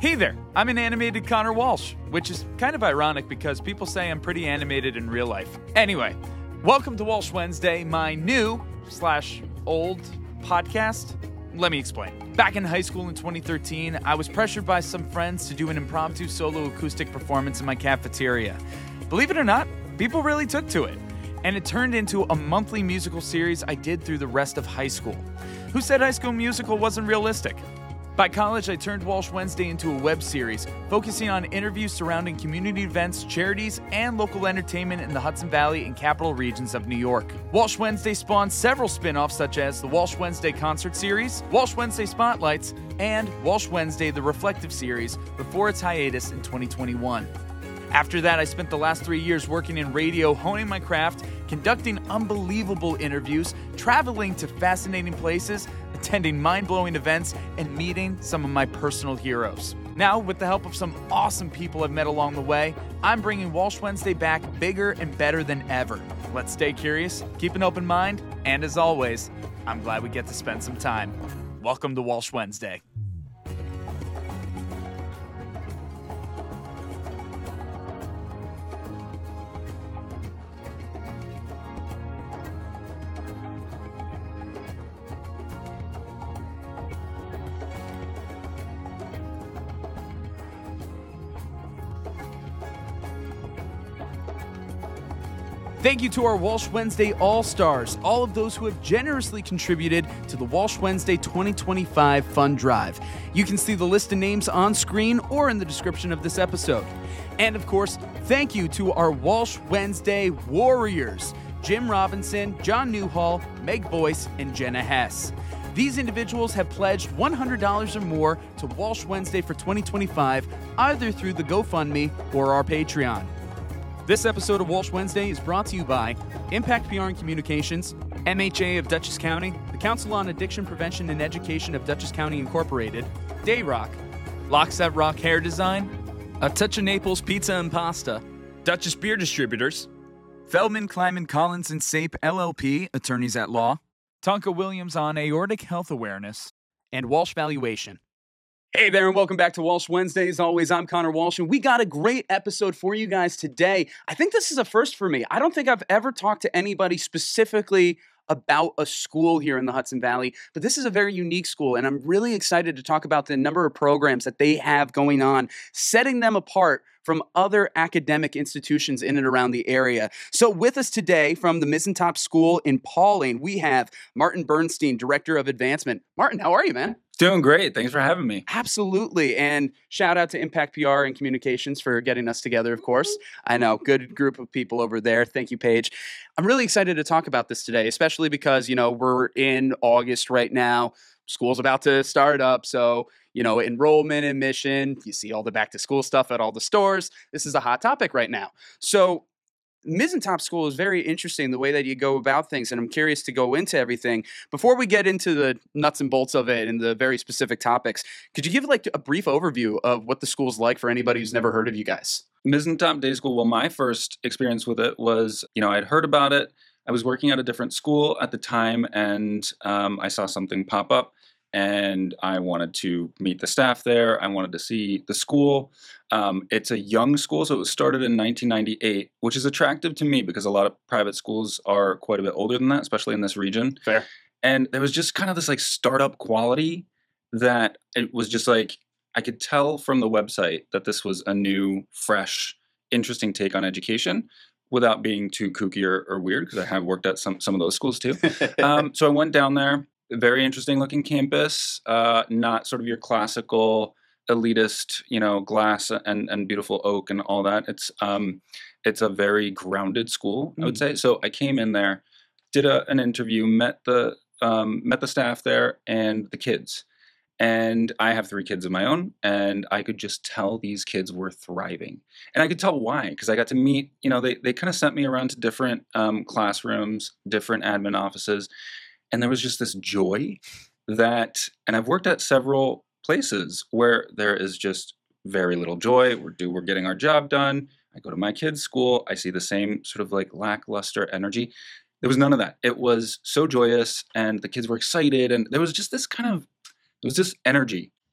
Hey there, I'm an animated Connor Walsh, which is kind of ironic because people say I'm pretty animated in real life. Anyway, welcome to Walsh Wednesday, my new/old podcast. Let me explain. Back in high school in 2013, I was pressured by some friends to do an impromptu solo acoustic performance in my cafeteria. Believe it or not, people really took to it. And it turned into a monthly musical series I did through the rest of high school. Who said High School Musical wasn't realistic? By college, I turned Walsh Wednesday into a web series, focusing on interviews surrounding community events, charities, and local entertainment in the Hudson Valley and Capital Regions of New York. Walsh Wednesday spawned several spin-offs such as the Walsh Wednesday Concert Series, Walsh Wednesday Spotlights, and Walsh Wednesday The Reflective Series before its hiatus in 2021. After that, I spent the last 3 years working in radio, honing my craft, conducting unbelievable interviews, traveling to fascinating places, attending mind-blowing events, and meeting some of my personal heroes. Now, with the help of some awesome people I've met along the way, I'm bringing Walsh Wednesday back bigger and better than ever. Let's stay curious, keep an open mind, and as always, I'm glad we get to spend some time. Welcome to Walsh Wednesday. Thank you to our Walsh Wednesday All-Stars, all of those who have generously contributed to the Walsh Wednesday 2025 Fund Drive. You can see the list of names on screen or in the description of this episode. And of course, thank you to our Walsh Wednesday Warriors, Jim Robinson, John Newhall, Meg Boyce, and Jenna Hess. These individuals have pledged $100 or more to Walsh Wednesday for 2025, either through the GoFundMe or our Patreon. This episode of Walsh Wednesday is brought to you by Impact PR and Communications, MHA of Dutchess County, the Council on Addiction Prevention and Education of Dutchess County Incorporated, Dayrock, Locks That Rock Hair Design, A Touch of Naples Pizza and Pasta, Dutchess Beer Distributors, Feldman, Kleiman, Collins, and Sape LLP, Attorneys at Law, Tonka Williams on Aortic Health Awareness, and Walsh Valuation. Hey there, and welcome back to Walsh Wednesday. As always, I'm Connor Walsh, and we got a great episode for you guys today. I think this is a first for me. I don't think I've ever talked to anybody specifically about a school here in the Hudson Valley, but this is a very unique school, and I'm really excited to talk about the number of programs that they have going on, setting them apart from other academic institutions in and around the area. So with us today from the Mizentop School in Pawling, we have Martin Bernstein, Director of Advancement. Martin, how are you, man? Doing great. Thanks for having me. Absolutely. And shout out to Impact PR and Communications for getting us together, of course. I know, good group of people over there. Thank you, Paige. I'm really excited to talk about this today, especially because, we're in August right now. School's about to start up. So, enrollment, admission, you see all the back to school stuff at all the stores. This is a hot topic right now. So Mizentop School is very interesting, the way that you go about things, and I'm curious to go into everything. Before we get into the nuts and bolts of it and the very specific topics, could you give a brief overview of what the school's like for anybody who's never heard of you guys? Mizentop Day School, well, my first experience with it was, I'd heard about it. I was working at a different school at the time, and I saw something pop up. And I wanted to meet the staff there. I wanted to see the school. It's a young school, so it was started in 1998, which is attractive to me because a lot of private schools are quite a bit older than that, especially in this region. Fair. And there was just kind of this startup quality that it was just I could tell from the website that this was a new, fresh, interesting take on education without being too kooky or weird, because I have worked at some of those schools too. So I went down there. Very interesting looking campus, not sort of your classical elitist, glass and beautiful oak and all that. It's a very grounded school, I would say. So I came in there, did an interview, met the staff there and the kids. And I have 3 kids of my own, and I could just tell these kids were thriving. And I could tell why, because I got to meet, they kind of sent me around to different classrooms, different admin offices. And there was just this joy and I've worked at several places where there is just very little joy. We're getting our job done. I go to my kids' school. I see the same sort of lackluster energy. There was none of that. It was so joyous, and the kids were excited, and there was just this energy.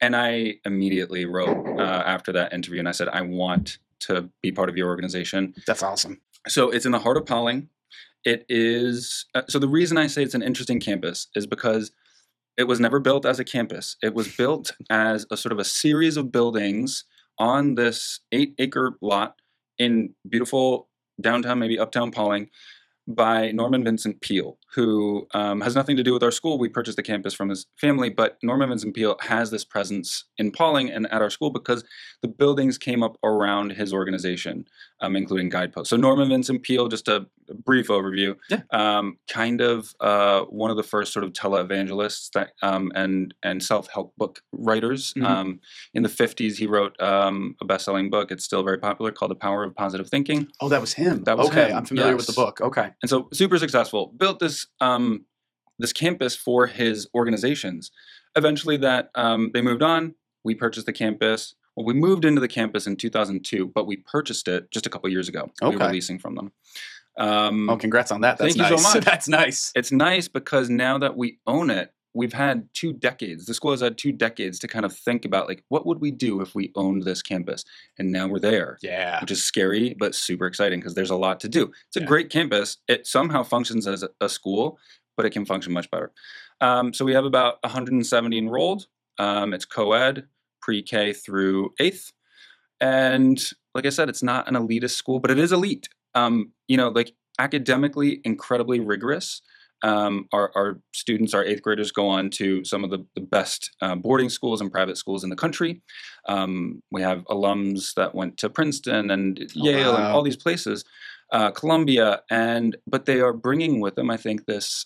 And I immediately wrote after that interview, and I said, I want to be part of your organization. That's awesome. So it's in the heart of Pawling. It is so the reason I say it's an interesting campus is because it was never built as a campus. It was built as a sort of a series of buildings on this 8-acre lot in beautiful downtown, maybe uptown Pawling, by Norman Vincent Peale, who has nothing to do with our school. We purchased the campus from his family, but Norman Vincent Peale has this presence in Pawling and at our school because the buildings came up around his organization, including guideposts. So Norman Vincent Peale, just a brief overview, kind of one of the first sort of televangelists that and self-help book writers. Mm-hmm. In the 50s, he wrote a best-selling book. It's still very popular, called The Power of Positive Thinking. Oh, that was him. That was okay. him. I'm familiar with Yes. the book. Okay. And so super successful. Built this this campus for his organizations. Eventually that they moved on. We purchased the campus. Well, we moved into the campus in 2002, but we purchased it just a couple years ago. Okay. We were leasing from them. Oh, congrats on that. That's thank you so nice. much. That's nice. It's nice because now that we own it, we've had 2 decades. The school has had 2 decades to kind of think about, like, what would we do if we owned this campus? And now we're there. Yeah. Which is scary, but super exciting because there's a lot to do. It's a Yeah. great campus. It somehow functions as a school, but it can function much better. So we have about 170 enrolled. It's co-ed, pre-K through 8th. And like I said, it's not an elitist school, but it is elite. Like academically incredibly rigorous. Our students, our 8th graders, go on to some of the best boarding schools and private schools in the country. We have alums that went to Princeton and Yale and all these places, Columbia, but they are bringing with them, I think, this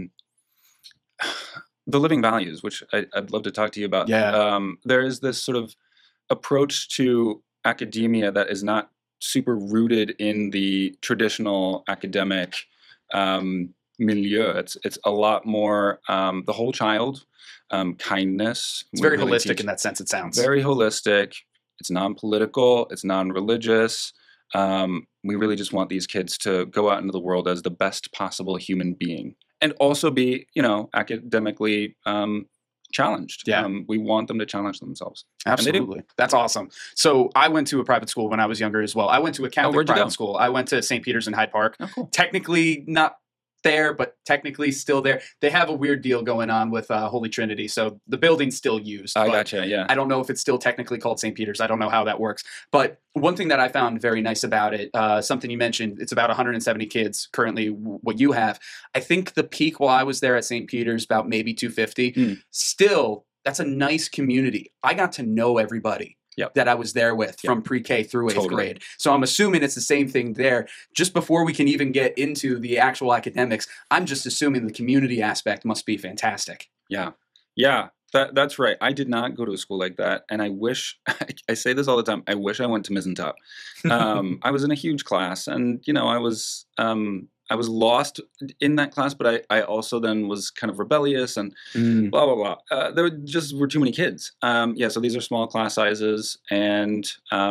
the living values, which I'd love to talk to you about. Yeah. There is this sort of approach to academia that is not super rooted in the traditional academic milieu. It's a lot more the whole child, kindness. It's very holistic in that sense, it sounds. Very holistic. It's non-political. It's non-religious. We really just want these kids to go out into the world as the best possible human being and also be, academically challenged. Yeah. We want them to challenge themselves. Absolutely. That's awesome. So I went to a private school when I was younger as well. I went to a Catholic where'd you private go? school. I went to St. Peter's in Hyde Park. Oh, cool. Technically not there, but technically still there. They have a weird deal going on with Holy Trinity. So the building's still used. I but gotcha, yeah. I don't know if it's still technically called St. Peter's. I don't know how that works. But one thing that I found very nice about it, something you mentioned, it's about 170 kids currently, what you have. I think the peak while I was there at St. Peter's, about maybe 250. Still, that's a nice community. I got to know everybody. Yep. That I was there with from pre-K through 8th grade. So I'm assuming it's the same thing there. Just before we can even get into the actual academics, I'm just assuming the community aspect must be fantastic. Yeah. That's right. I did not go to a school like that, and I wish. I say this all the time. I wish I went to Mizentop. I was in a huge class, and I was lost in that class, but I also then was kind of rebellious and blah, blah, blah. There were too many kids. So these are small class sizes, and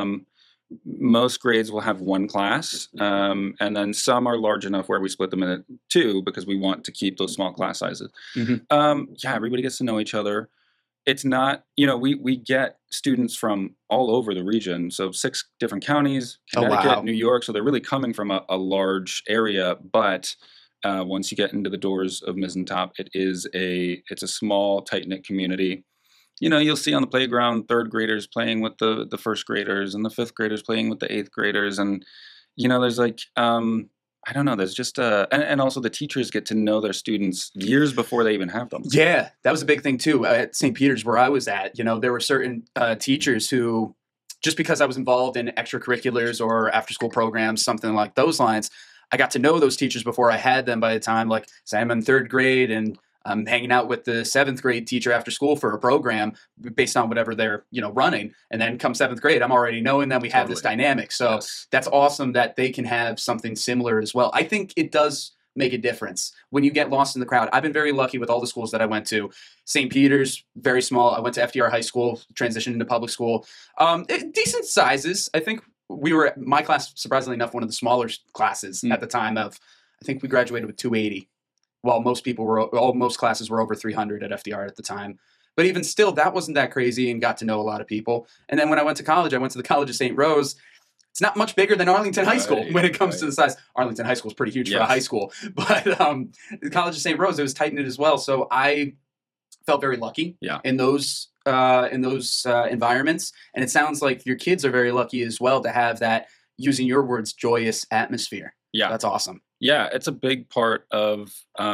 most grades will have 1 class, and then some are large enough where we split them into 2 because we want to keep those small class sizes. Everybody gets to know each other. It's not, we get students from all over the region. So 6 different counties, Connecticut, New York. So they're really coming from a large area. But once you get into the doors of Mizentop, it's a small, tight-knit community. You'll see on the playground 3rd graders playing with the 1st graders and the 5th graders playing with the 8th graders. And, there's like, I don't know. There's just and also the teachers get to know their students years before they even have them. Yeah, that was a big thing too. At St. Peter's, where I was at, there were certain teachers who, just because I was involved in extracurriculars or after-school programs, something like those lines, I got to know those teachers before I had them. By the time, like, say, I'm in 3rd grade and I'm hanging out with the 7th grade teacher after school for a program based on whatever they're, running. And then come 7th grade, I'm already knowing that we have this dynamic. So that's awesome that they can have something similar as well. I think it does make a difference when you get lost in the crowd. I've been very lucky with all the schools that I went to. St. Peter's, very small. I went to FDR High School, transitioned into public school. Decent sizes. I think my class, surprisingly enough, one of the smaller classes at the time I think we graduated with 280. While most classes were over 300 at FDR at the time. But even still, that wasn't that crazy and got to know a lot of people. And then when I went to college, I went to the College of St. Rose. It's not much bigger than Arlington High School when it comes to the size. Arlington High School is pretty huge for a high school. But the College of St. Rose, it was tight-knit as well. So I felt very lucky in those environments. And it sounds like your kids are very lucky as well to have that, using your words, joyous atmosphere. Yeah. That's awesome. Yeah, it's a big part of,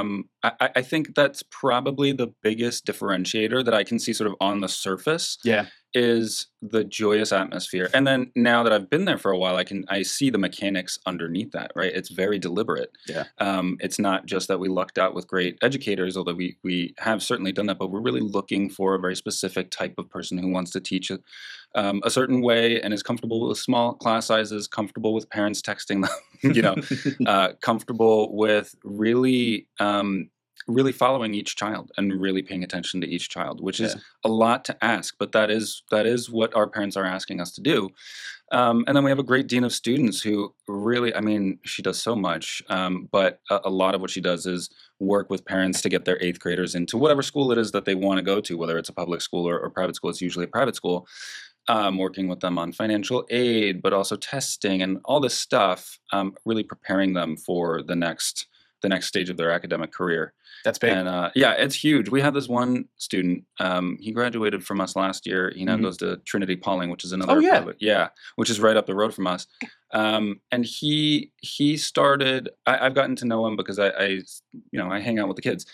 I think that's probably the biggest differentiator that I can see sort of on the surface. Yeah. Is the joyous atmosphere. And then now that I've been there for a while, I see the mechanics underneath that, right? It's very deliberate. Yeah. It's not just that we lucked out with great educators, although we have certainly done that, but we're really looking for a very specific type of person who wants to teach a certain way and is comfortable with small class sizes, comfortable with parents texting them, comfortable with really following each child and really paying attention to each child, which is a lot to ask, but that is what our parents are asking us to do. And then we have a great dean of students who really, she does so much, but a lot of what she does is work with parents to get their 8th graders into whatever school it is that they want to go to, whether it's a public school or private school. It's usually a private school. Working with them on financial aid, but also testing and all this stuff, really preparing them for the next stage of their academic career. That's big. And it's huge. We have this one student. He graduated from us last year. He now goes to Trinity Pawling, which is another private, which is right up the road from us. And he started. I've gotten to know him because I hang out with the kids.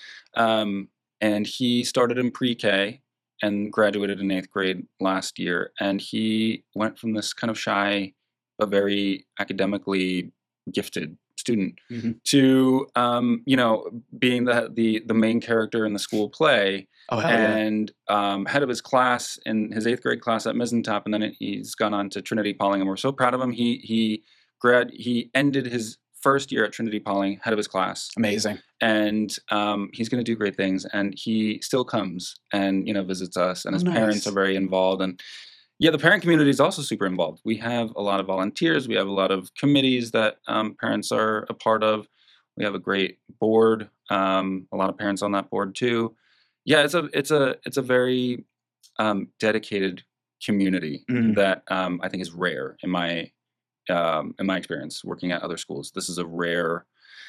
And he started in pre-K and graduated in 8th grade last year. And he went from this kind of shy, but very academically gifted student to being the main character in the school play and head of his class in his 8th grade class at Mizentop, and then he's gone on to Trinity Pawling, and we're so proud of him. He ended his first year at Trinity Pawling, head of his class. Amazing. And he's going to do great things, and he still comes and visits us, and his parents are very involved. And the parent community is also super involved. We have a lot of volunteers. We have a lot of committees that parents are a part of. We have a great board. A lot of parents on that board too. Yeah, it's a very dedicated community that I think is rare in my experience working at other schools. This is a rare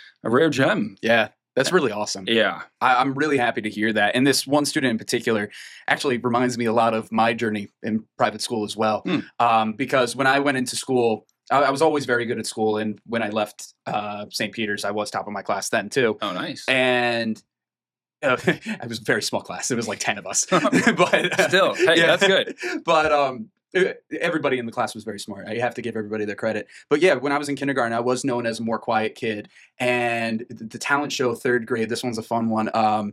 gem. Yeah. That's really awesome. Yeah. I'm really happy to hear that. And this one student in particular actually reminds me a lot of my journey in private school as well. Because when I went into school, I was always very good at school. And when I left St. Peter's, I was top of my class then too. Oh, nice. And it was a very small class. It was like 10 of us. But still, hey, that's good. But everybody in the class was very smart. I have to give everybody their credit. But yeah, when I was in kindergarten, I was known as a more quiet kid. And the talent show 3rd grade, this one's a fun one.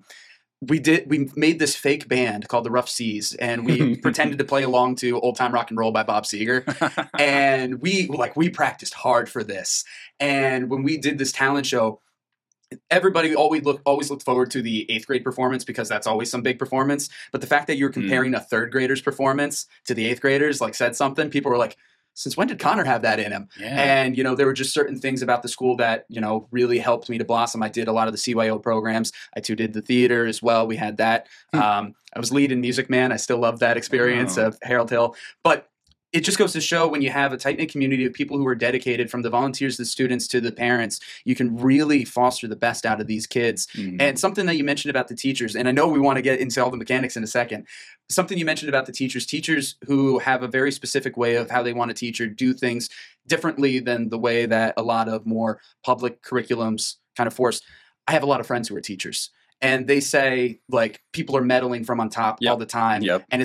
We made this fake band called the Rough Seas, and we pretended to play along to Old Time Rock and Roll by Bob Seger. And we practiced hard for this. And when we did this talent show, everybody always looked forward to the 8th grade performance because that's always some big performance. But the fact that you're comparing a 3rd grader's performance to the 8th graders, said something. People were like, since when did Connor have that in him? Yeah. And, there were just certain things about the school that, really helped me to blossom. I did a lot of the CYO programs. I too did the theater as well. We had that. I was lead in Music Man. I still love that experience of Harold Hill. But it just goes to show when you have a tight-knit community of people who are dedicated, from the volunteers, the students, to the parents, you can really foster the best out of these kids. And something that you mentioned about the teachers, and I know we want to get into all the mechanics in a second, something you mentioned about the teachers who have a very specific way of how they want to teach or do things differently than the way that a lot of more public curriculums kind of force. I have a lot of friends who are teachers. And they say, people are meddling from on top all the time. And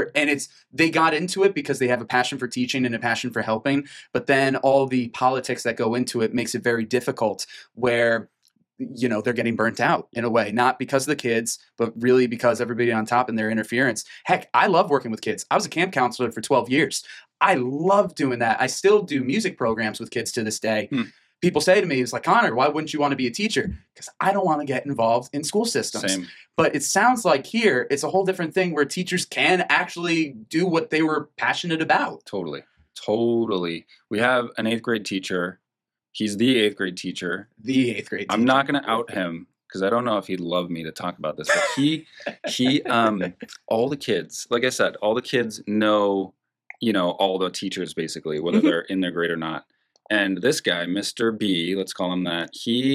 they got into it because they have a passion for teaching and a passion for helping. But then all the politics that go into it makes it very difficult, where, they're getting burnt out in a way, not because of the kids, but really because everybody on top and their interference. Heck, I love working with kids. I was a camp counselor for 12 years. I love doing that. I still do music programs with kids to this day. People say to me, it's like, Connor, why wouldn't you want to be a teacher? Because I don't want to get involved in school systems. Same. But it sounds like here, it's a whole different thing where teachers can actually do what they were passionate about. Totally. We have an 8th grade teacher. He's the 8th grade teacher. The 8th grade teacher. I'm not going to out him, because I don't know if he'd love me to talk about this, but he all the kids, like I said, all the kids know, all the teachers basically, whether they're in their grade or not. And this guy, Mr. B, let's call him that,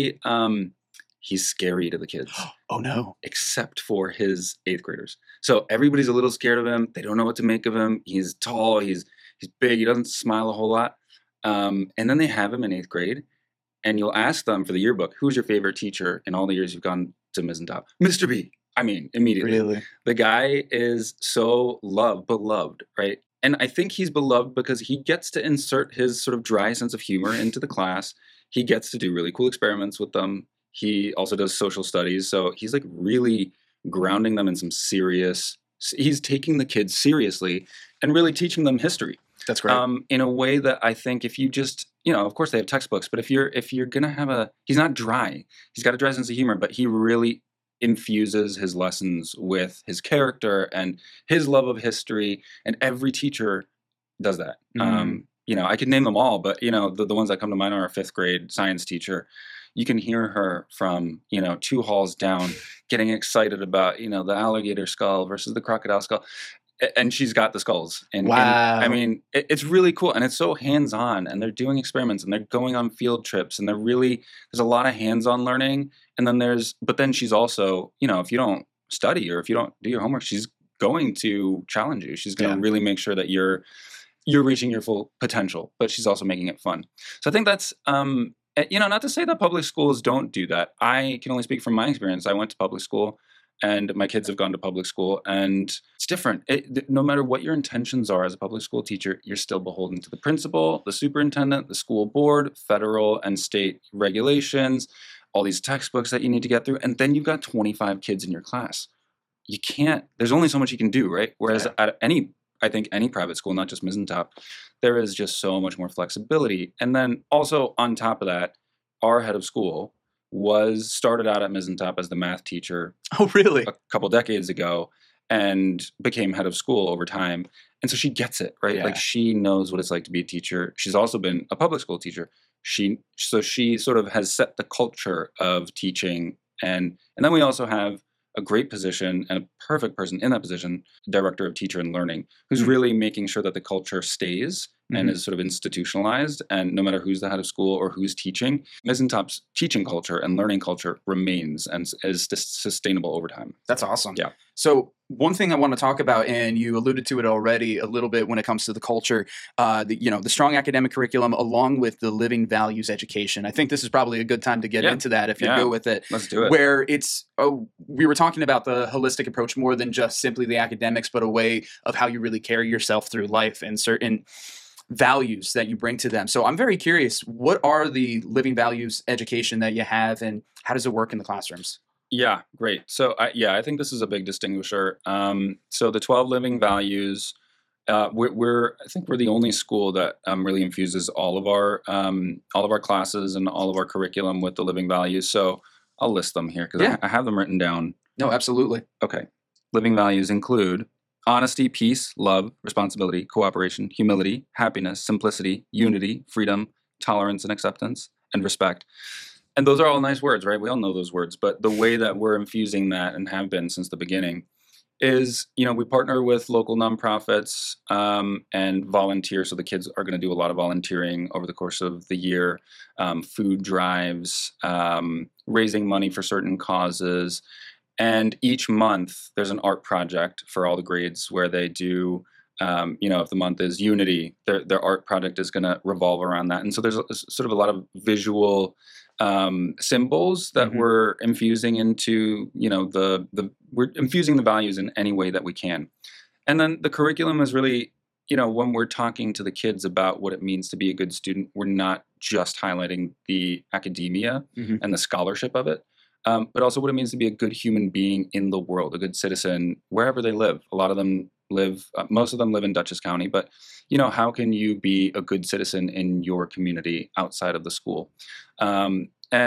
he's scary to the kids. Oh no. Except for his 8th graders. So everybody's a little scared of him. They don't know what to make of him. He's tall, he's big, he doesn't smile a whole lot. And then they have him in 8th grade. And you'll ask them for the yearbook, who's your favorite teacher in all the years you've gone to Mizentop? Mr. B. I mean, immediately. Really? The guy is so beloved, right? And I think he's beloved because he gets to insert his sort of dry sense of humor into the class. He gets to do really cool experiments with them. He also does social studies. So he's like really grounding them in some serious, he's taking the kids seriously and really teaching them history. That's great. In a way that I think if you just, of course they have textbooks, but if you're going to have he's not dry. He's got a dry sense of humor, but he really infuses his lessons with his character and his love of history. And every teacher does that. I could name them all, but, the ones that come to mind are our 5th grade science teacher. You can hear her from, 2 halls down getting excited about, the alligator skull versus the crocodile skull. And she's got the skulls. And, wow. And, I mean, it's really cool. And it's so hands-on. And they're doing experiments. And they're going on field trips. And there's a lot of hands-on learning. And then but then she's also, if you don't study or if you don't do your homework, she's going to challenge you. She's going to really make sure that you're reaching your full potential. But she's also making it fun. So I think that's, not to say that public schools don't do that. I can only speak from my experience. I went to public school. And my kids have gone to public school, and it's different. No matter what your intentions are as a public school teacher, you're still beholden to the principal, the superintendent, the school board, federal and state regulations, all these textbooks that you need to get through. And then you've got 25 kids in your class. You can't, there's only so much you can do, right? Whereas at any private school, not just Mizentop, there is just so much more flexibility. And then also on top of that, our head of school started out at Mizentop as the math teacher. Oh, really? A couple decades ago, and became head of school over time. And so she gets it, right? Yeah. Like she knows what it's like to be a teacher. She's also been a public school teacher. She sort of has set the culture of teaching. And then we also have a great position and a perfect person in that position, director of teacher and learning, who's really making sure that the culture stays and is sort of institutionalized. And no matter who's the head of school or who's teaching, Mizentop's teaching culture and learning culture remains and is sustainable over time. That's awesome. Yeah. So one thing I want to talk about, and you alluded to it already a little bit when it comes to the culture, the strong academic curriculum along with the living values education. I think this is probably a good time to get into that if you go with it. Let's do it. Where we were talking about the holistic approach more than just simply the academics, but a way of how you really carry yourself through life and certain values that you bring to them. So I'm very curious, what are the living values education that you have and how does it work in the classrooms? Yeah, great. So I think this is a big distinguisher. So the 12 living values, I think we're the only school that really infuses all of our classes and all of our curriculum with the living values. So I'll list them here because I have them written down. No, absolutely. Okay. Living values include honesty, peace, love, responsibility, cooperation, humility, happiness, simplicity, unity, freedom, tolerance and acceptance, and respect. And those are all nice words, right? We all know those words. But the way that we're infusing that and have been since the beginning is, we partner with local nonprofits and volunteer. So the kids are going to do a lot of volunteering over the course of the year, food drives, raising money for certain causes. And each month there's an art project for all the grades where they do, if the month is Unity, their art project is going to revolve around that. And so there's sort of a lot of visual symbols that we're infusing into, we're infusing the values in any way that we can. And then the curriculum is really, when we're talking to the kids about what it means to be a good student, we're not just highlighting the academia and the scholarship of it, but also what it means to be a good human being in the world, a good citizen, wherever they live. A lot of them most of them live in Dutchess County, but, how can you be a good citizen in your community outside of the school? I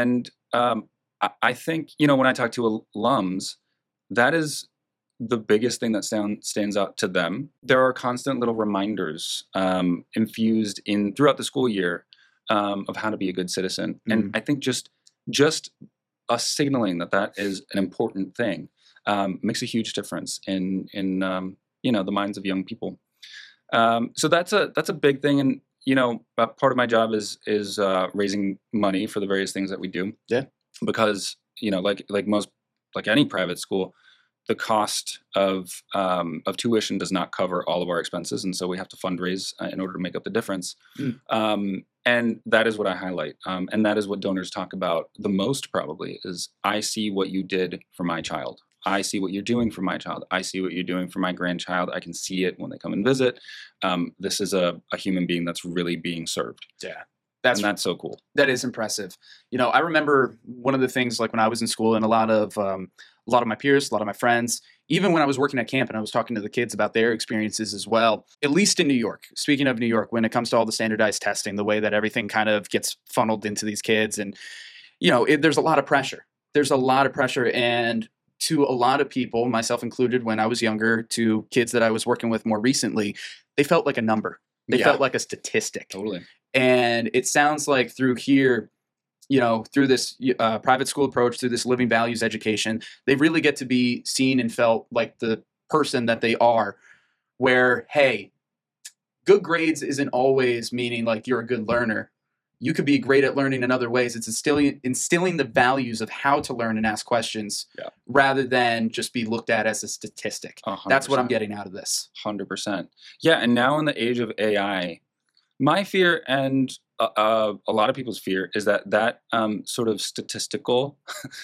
think, when I talk to alums, that is the biggest thing that stands out to them. There are constant little reminders infused throughout the school year of how to be a good citizen. And I think just us signaling that that is an important thing makes a huge difference in the minds of young people. So that's a big thing, and part of my job is raising money for the various things that we do. Yeah. Because like any private school, the cost of tuition does not cover all of our expenses, and so we have to fundraise in order to make up the difference. And that is what I highlight, and that is what donors talk about the most. Probably is I see what you did for my child. I see what you're doing for my child. I see what you're doing for my grandchild. I can see it when they come and visit. This is a human being that's really being served. Yeah. That's so cool. That is impressive. I remember one of the things, like when I was in school, and a lot of my peers, a lot of my friends, even when I was working at camp and I was talking to the kids about their experiences as well, at least in New York. Speaking of New York, when it comes to all the standardized testing, the way that everything kind of gets funneled into these kids, and there's a lot of pressure. There's a lot of pressure, and to a lot of people, myself included, when I was younger, to kids that I was working with more recently, they felt like a number. They felt like a statistic. Totally. And it sounds like through here, through this private school approach, through this living values education, they really get to be seen and felt like the person that they are, where, hey, good grades isn't always meaning like you're a good learner. You could be great at learning in other ways. It's instilling the values of how to learn and ask questions rather than just be looked at as a statistic. 100%. That's what I'm getting out of this. 100%. Yeah, and now in the age of AI, my fear and a lot of people's fear is that sort of statistical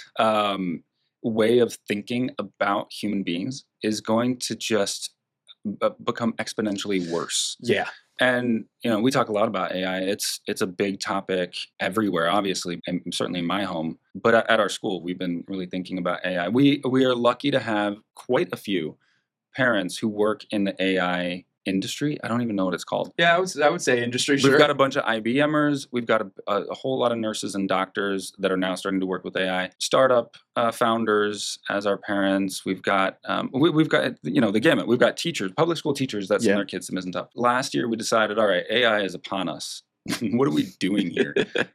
way of thinking about human beings is going to just become exponentially worse. Yeah. And we talk a lot about AI. It's a big topic everywhere, obviously, and certainly in my home. But at our school, we've been really thinking about AI. We are lucky to have quite a few parents who work in the AI industry. I don't even know what it's called. Yeah, I would say industry. We've got a bunch of IBMers. We've got a whole lot of nurses and doctors that are now starting to work with AI. Startup founders as our parents. We've got we've got the gamut. We've got teachers, public school teachers that send their kids to Mizzen Tough. Last year we decided, all right, AI is upon us. What are we doing here?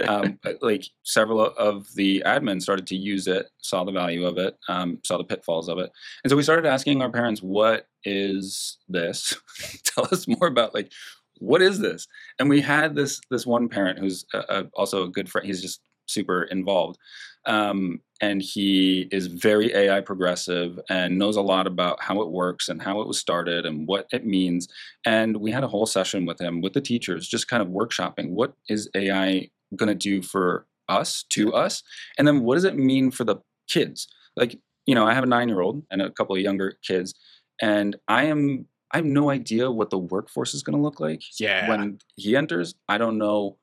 Several of the admins started to use it, saw the value of it, saw the pitfalls of it. And so we started asking our parents, what is this? Tell us more about what is this? And we had this one parent who's also a good friend. He's just super involved. And he is very AI progressive and knows a lot about how it works and how it was started and what it means. And we had a whole session with him, with the teachers, just kind of workshopping what is AI going to do for us, to us, and then what does it mean for the kids? I have a 9-year-old and a couple of younger kids, and I have no idea what the workforce is going to look like when he enters. I don't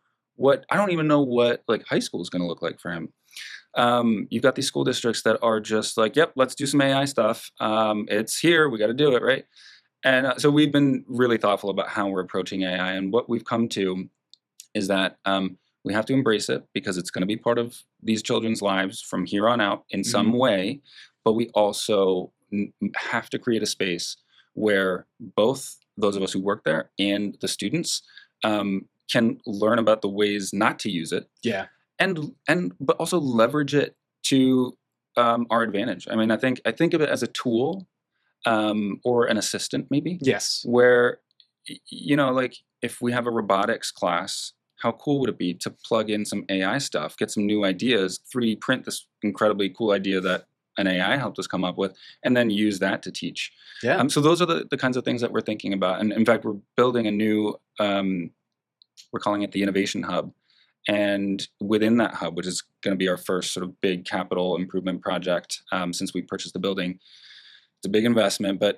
even know what high school is going to look like for him. You've got these school districts that are just like, yep, let's do some AI stuff. It's here. We got to do it, right? And so we've been really thoughtful about how we're approaching AI. And what we've come to is that we have to embrace it because it's going to be part of these children's lives from here on out in some way. But we also have to create a space where both those of us who work there and the students can learn about the ways not to use it. Yeah. But also leverage it to our advantage. I mean, I think of it as a tool or an assistant, maybe. Yes. Where, if we have a robotics class, how cool would it be to plug in some AI stuff, get some new ideas, 3D print this incredibly cool idea that an AI helped us come up with, and then use that to teach. Yeah. So those are the kinds of things that we're thinking about. And in fact, we're building a new, we're calling it the Innovation Hub. And within that hub, which is going to be our first sort of big capital improvement project since we purchased the building, it's a big investment. But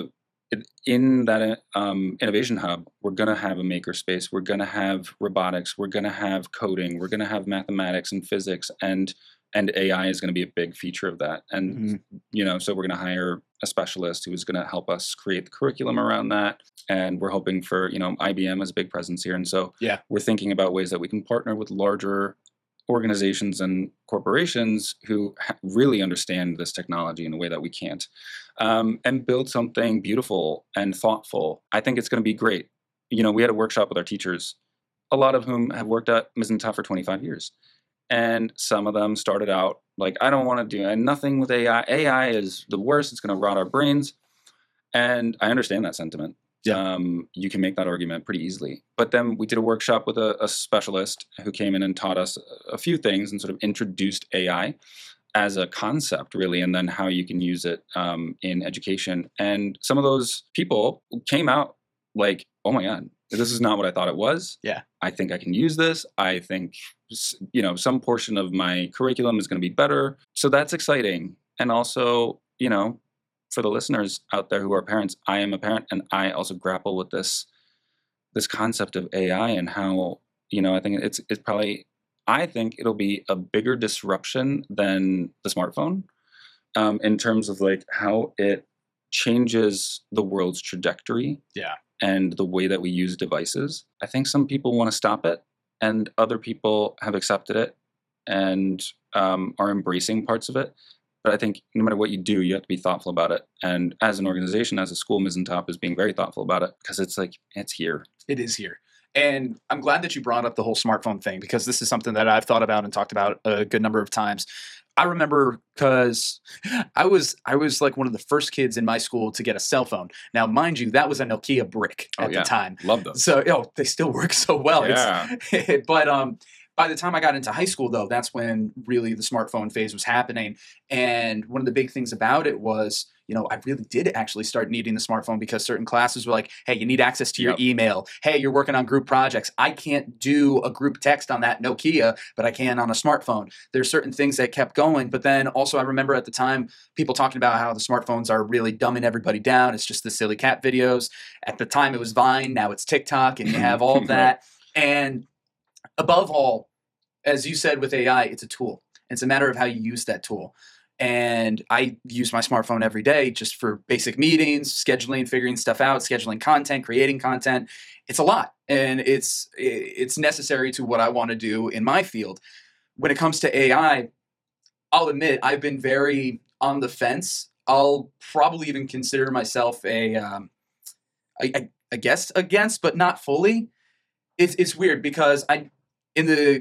in that innovation hub, we're going to have a maker space. We're going to have robotics. We're going to have coding. We're going to have mathematics and physics, and AI is going to be a big feature of that. And so we're going to hire a specialist who is going to help us create the curriculum around that. And we're hoping for, IBM has a big presence here. And so we're thinking about ways that we can partner with larger organizations and corporations who really understand this technology in a way that we can't, and build something beautiful and thoughtful. I think it's going to be great. We had a workshop with our teachers, a lot of whom have worked at Mizzen Tough for 25 years. And some of them started out like, I don't want to do nothing with AI. AI is the worst. It's going to rot our brains. And I understand that sentiment. Yeah. You can make that argument pretty easily. But then we did a workshop with a specialist who came in and taught us a few things and sort of introduced AI as a concept, really, and then how you can use it in education. And some of those people came out like, oh my God, this is not what I thought it was. Yeah. I think I can use this. I think, some portion of my curriculum is going to be better. So that's exciting. And also, for the listeners out there who are parents, I am a parent, and I also grapple with this concept of AI and how, I think it's probably, I think it'll be a bigger disruption than the smartphone in terms of like how it changes the world's trajectory. Yeah. And the way that we use devices. I think some people want to stop it, and other people have accepted it and are embracing parts of it. But I think no matter what you do, you have to be thoughtful about it. And as an organization, as a school, Mizentop is being very thoughtful about it because it's like, it's here. It is here. And I'm glad that you brought up the whole smartphone thing because this is something that I've thought about and talked about a good number of times. I remember because I was like one of the first kids in my school to get a cell phone. Now, mind you, that was a Nokia brick at the time. Love those. So, they still work so well. Yeah. But by the time I got into high school, though, that's when really the smartphone phase was happening. And one of the big things about it was, I really did actually start needing the smartphone because certain classes were like, hey, you need access to your email. Hey, you're working on group projects. I can't do a group text on that Nokia, but I can on a smartphone. There's certain things that kept going. But then also I remember at the time people talking about how the smartphones are really dumbing everybody down. It's just the silly cat videos. At the time it was Vine. Now it's TikTok and you have all of that. And above all, as you said with AI, it's a tool. It's a matter of how you use that tool. And I use my smartphone every day just for basic meetings, scheduling, figuring stuff out, scheduling content, creating content. It's a lot. And it's necessary to what I want to do in my field. When it comes to AI, I'll admit I've been very on the fence. I'll probably even consider myself I guess against, but not fully. It's weird because in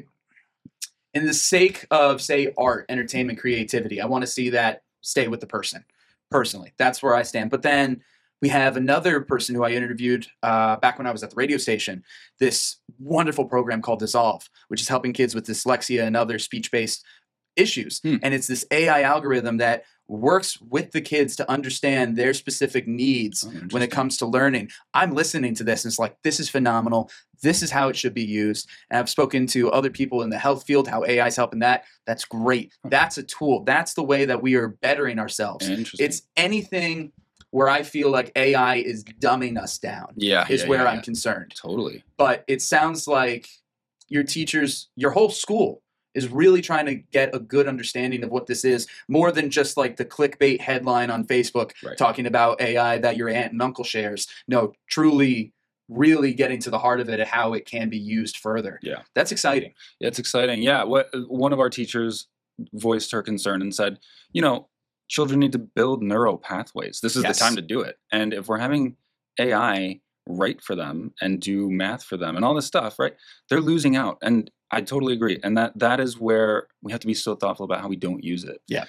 the sake of, say, art, entertainment, creativity, I want to see that stay with the person. Personally, that's where I stand. But then we have another person who I interviewed back when I was at the radio station, this wonderful program called Dissolve, which is helping kids with dyslexia and other speech-based issues. And it's this AI algorithm that works with the kids to understand their specific needs when it comes to learning. I'm listening to this and it's like, this is phenomenal. This is how it should be used. And I've spoken to other people in the health field, how AI is helping that. That's great. That's a tool. That's the way that we are bettering ourselves. It's anything where I feel like AI is dumbing us down is where I'm concerned. Totally. But it sounds like your teachers, your whole school is really trying to get a good understanding of what this is, more than just like the clickbait headline on Facebook talking about AI that your aunt and uncle shares. No, truly, really getting to the heart of it and how it can be used further. Yeah. That's exciting. Yeah, it's exciting. Yeah. One of our teachers voiced her concern and said, children need to build neural pathways. This is the time to do it. And if we're having AI write for them and do math for them and all this stuff, right, they're losing out. And I totally agree. And that is where we have to be so thoughtful about how we don't use it. Yeah.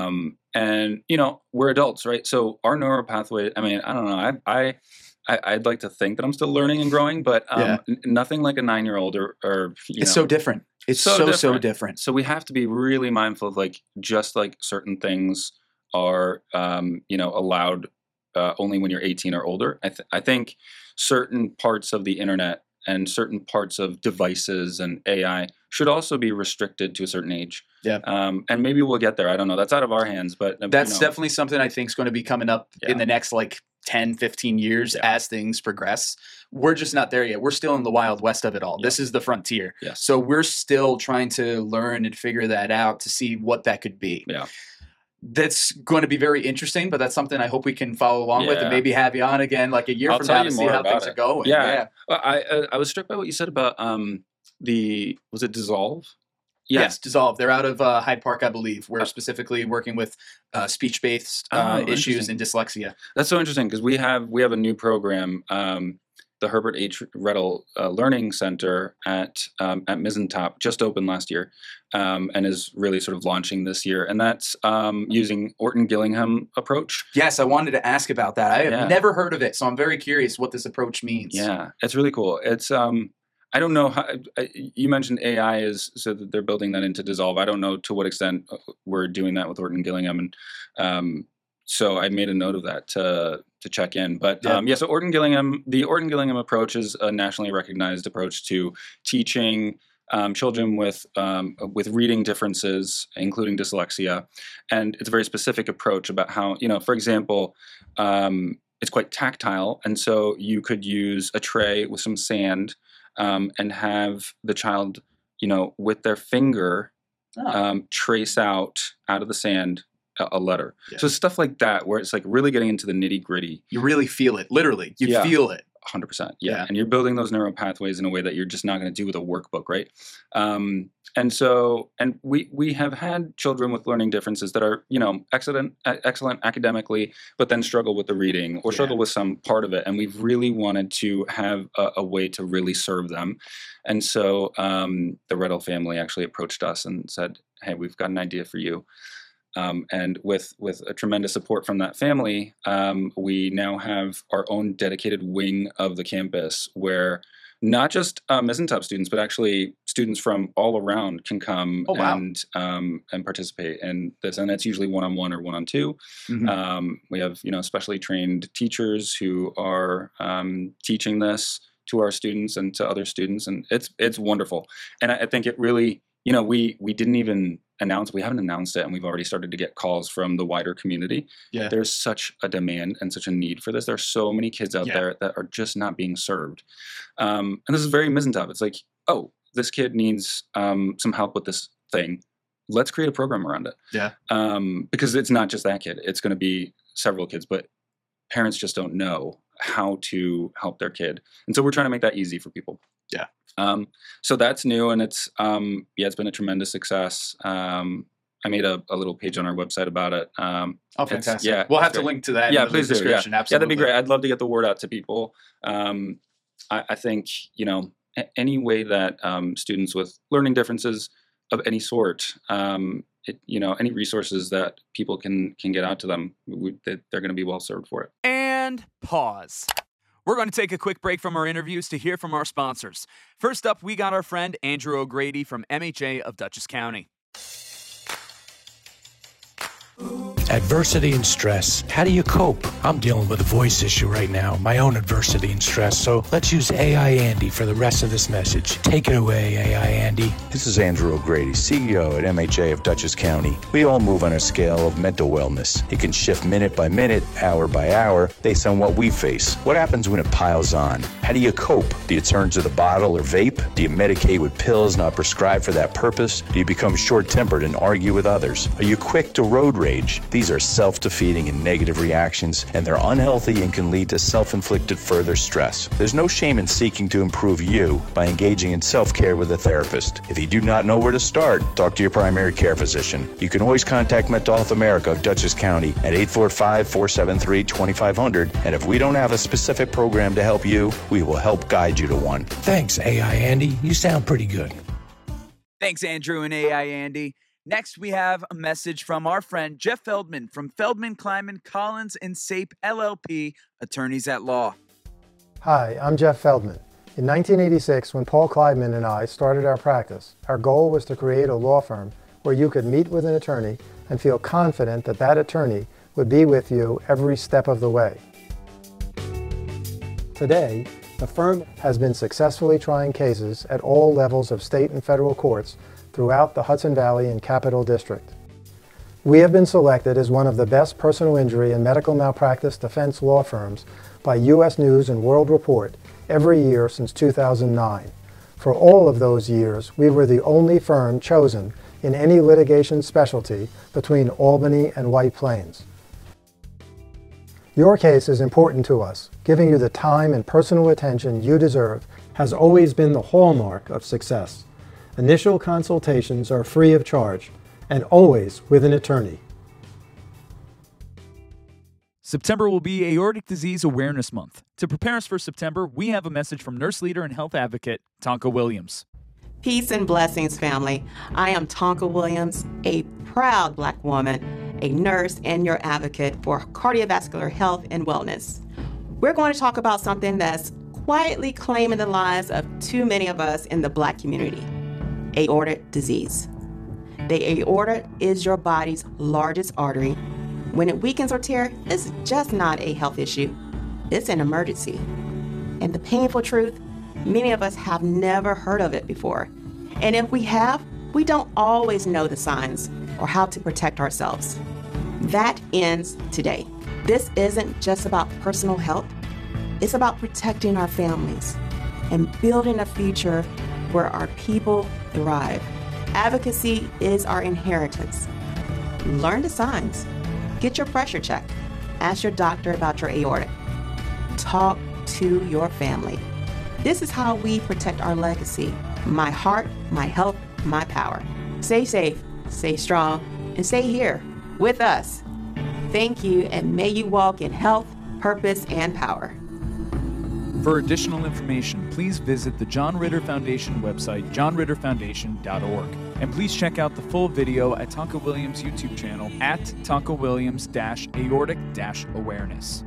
And, we're adults, right? So our neural pathway, I mean, I don't know. I'd like to think that I'm still learning and growing, but nothing like a 9-year-old or it's so different. It's so different. So we have to be really mindful of just like certain things are, allowed only when you're 18 or older. I think certain parts of the internet and certain parts of devices and AI should also be restricted to a certain age. Yeah. And maybe we'll get there. I don't know. That's out of our hands, but that's definitely something I think is going to be coming up in the next 10, 15 years as things progress. We're just not there yet. We're still in the Wild West of it all. This is the frontier. Yes. So we're still trying to learn and figure that out to see what that could be. Yeah. That's going to be very interesting, but that's something I hope we can follow along with and maybe have you on again a year from now to see how things are going. Yeah. I was struck by what you said about was it Dissolve? Yes, Dissolve. They're out of Hyde Park, I believe. We're specifically working with speech-based issues and dyslexia. That's so interesting because we have a new program the Herbert H. Reddell Learning Center at Mizentop just opened last year, and is really sort of launching this year. And that's using Orton Gillingham approach. Yes, I wanted to ask about that. I have Yeah. never heard of it, so I'm very curious what this approach means. Yeah, it's really cool. It's I don't know how you mentioned AI is so that they're building that into Dissolve. I don't know to what extent we're doing that with Orton Gillingham, and so I made a note of that to check in. But Yeah. so the Orton Gillingham approach is a nationally recognized approach to teaching children with reading differences, including dyslexia, and it's a very specific approach about how, for example, it's quite tactile, and so you could use a tray with some sand and have the child, with their finger trace out of the sand a letter. Yeah. So stuff like that, where it's like really getting into the nitty gritty. You really feel it, literally. You Yeah. feel it. 100%. Yeah. Yeah. And you're building those neural pathways in a way that you're just not going to do with a workbook, right? And we have had children with learning differences that are, excellent academically, but then struggle with the reading or struggle with some part of it. And we've really wanted to have a way to really serve them. And so the Reddell family actually approached us and said, hey, we've got an idea for you. And with a tremendous support from that family, we now have our own dedicated wing of the campus where not just Mizentop students, but actually students from all around can come and participate in this. And it's usually one-on-one or one-on-two. Mm-hmm. We have, specially trained teachers who are teaching this to our students and to other students. And it's wonderful. And I think it really, we didn't even we haven't announced it, and we've already started to get calls from the wider community. Yeah. There's such a demand and such a need for this. There are so many kids out there that are just not being served. And this is very Mizentop. It's like, oh, this kid needs some help with this thing. Let's create a program around it. Yeah. Because it's not just that kid. It's going to be several kids, but parents just don't know how to help their kid. And so we're trying to make that easy for people. Yeah. So that's new, and it's been a tremendous success. I made a little page on our website about it. Fantastic. Yeah, we'll have to link to that in the please description. Do. Yeah. Absolutely. Yeah, that'd be great. I'd love to get the word out to people. I think, any way that students with learning differences of any sort, any resources that people can get out to them, they're going to be well served for it. And pause. We're going to take a quick break from our interviews to hear from our sponsors. First up, we got our friend Andrew O'Grady from MHA of Dutchess County. Adversity and stress. How do you cope? I'm dealing with a voice issue right now, my own adversity and stress. So let's use AI Andy for the rest of this message. Take it away, AI Andy. This is Andrew O'Grady, CEO at MHA of Dutchess County. We all move on a scale of mental wellness. It can shift minute by minute, hour by hour, based on what we face. What happens when it piles on? How do you cope? Do you turn to the bottle or vape? Do you medicate with pills not prescribed for that purpose? Do you become short-tempered and argue with others? Are you quick to road rage? These are self-defeating and negative reactions, and they're unhealthy and can lead to self-inflicted further stress. There's no shame in seeking to improve you by engaging in self-care with a therapist. If you do not know where to start, talk to your primary care physician. You can always contact Mental Health America of Dutchess County at 845-473-2500, and if we don't have a specific program to help you, we will help guide you to one. Thanks, AI Andy. You sound pretty good. Thanks, Andrew and AI Andy. Next, we have a message from our friend Jeff Feldman from Feldman, Kleiman, Collins, and Sape LLP, attorneys at law. Hi, I'm Jeff Feldman. In 1986, when Paul Kleidman and I started our practice, our goal was to create a law firm where you could meet with an attorney and feel confident that that attorney would be with you every step of the way. Today, the firm has been successfully trying cases at all levels of state and federal courts throughout the Hudson Valley and Capital District. We have been selected as one of the best personal injury and medical malpractice defense law firms by U.S. News and World Report every year since 2009. For all of those years, we were the only firm chosen in any litigation specialty between Albany and White Plains. Your case is important to us. Giving you the time and personal attention you deserve has always been the hallmark of success. Initial consultations are free of charge and always with an attorney. September will be Aortic Disease Awareness Month. To prepare us for September, we have a message from nurse leader and health advocate, Tonka Williams. Peace and blessings, family. I am Tonka Williams, a proud Black woman, a nurse, and your advocate for cardiovascular health and wellness. We're going to talk about something that's quietly claiming the lives of too many of us in the Black community, aortic disease. The aorta is your body's largest artery. When it weakens or tears, it's just not a health issue. It's an emergency. And the painful truth, many of us have never heard of it before. And if we have, we don't always know the signs or how to protect ourselves. That ends today. This isn't just about personal health. It's about protecting our families and building a future where our people thrive. Advocacy is our inheritance. Learn the signs. Get your pressure checked. Ask your doctor about your aorta. Talk to your family. This is how we protect our legacy. My heart, my health, my power. Stay safe, stay strong, and stay here with us. Thank you, and may you walk in health, purpose, and power. For additional information, please visit the John Ritter Foundation website, johnritterfoundation.org. And please check out the full video at Tonka Williams' YouTube channel at Tonka Williams-aortic-awareness.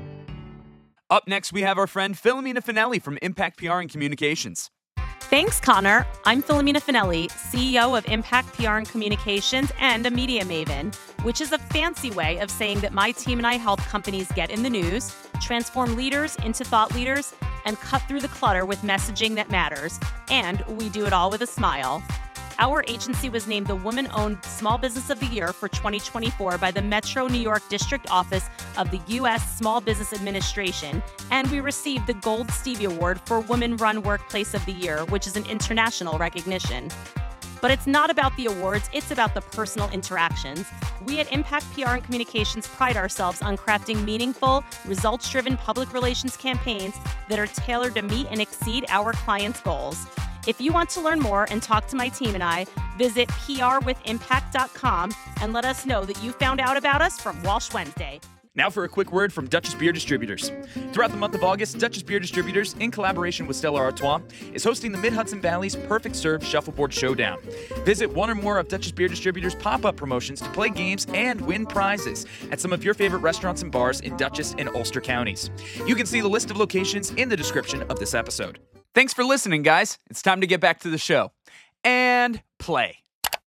Up next, we have our friend Philomena Finelli from Impact PR and Communications. Thanks, Connor. I'm Philomena Finelli, CEO of Impact PR and Communications and a media maven, which is a fancy way of saying that my team and I help companies get in the news, transform leaders into thought leaders, and cut through the clutter with messaging that matters. And we do it all with a smile. Our agency was named the Woman-Owned Small Business of the Year for 2024 by the Metro New York District Office of the U.S. Small Business Administration, and we received the Gold Stevie Award for Women-Run Workplace of the Year, which is an international recognition. But it's not about the awards, it's about the personal interactions. We at Impact PR and Communications pride ourselves on crafting meaningful, results-driven public relations campaigns that are tailored to meet and exceed our clients' goals. If you want to learn more and talk to my team and I, visit prwithimpact.com and let us know that you found out about us from Walsh Wednesday. Now for a quick word from Duchess Beer Distributors. Throughout the month of August, Duchess Beer Distributors, in collaboration with Stella Artois, is hosting the Mid-Hudson Valley's Perfect Serve Shuffleboard Showdown. Visit one or more of Duchess Beer Distributors' pop-up promotions to play games and win prizes at some of your favorite restaurants and bars in Dutchess and Ulster counties. You can see the list of locations in the description of this episode. Thanks for listening, guys. It's time to get back to the show. And play.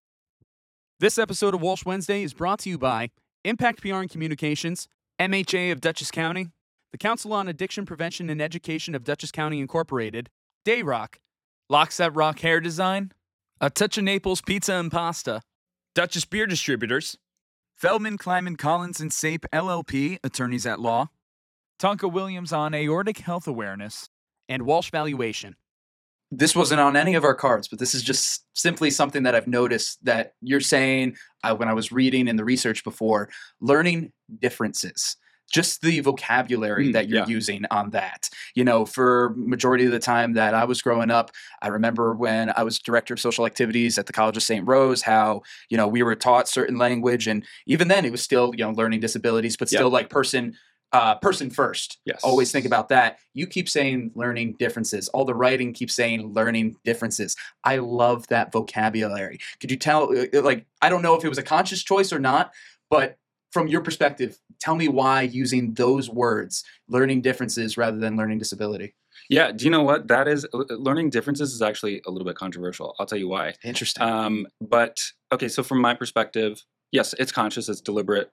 This episode of Walsh Wednesday is brought to you by Impact PR and Communications, MHA of Dutchess County, the Council on Addiction Prevention and Education of Dutchess County Incorporated, Dayrock, Locks That Rock Hair Design, A Touch of Naples Pizza and Pasta, Duchess Beer Distributors, Feldman, Kleiman, Collins, and Sape LLP, Attorneys at Law, Tonka Williams on Aortic Health Awareness, and Walsh Valuation. This wasn't on any of our cards, but this is just simply something that I've noticed that you're saying when I was reading in the research before, learning differences. Just the vocabulary that you're using on that. You know, for majority of the time that I was growing up, I remember when I was director of social activities at the College of St. Rose, how, you know, we were taught certain language. And even then it was still, you know, learning disabilities, but still like person first. Yes. Always think about that. You keep saying learning differences. All the writing keeps saying learning differences. I love that vocabulary. Could you tell, like, I don't know if it was a conscious choice or not, but from your perspective, tell me why using those words, learning differences rather than learning disability. Yeah. Do you know what? That is, learning differences is actually a little bit controversial. I'll tell you why. Interesting. But okay. So from my perspective, yes, it's conscious, it's deliberate.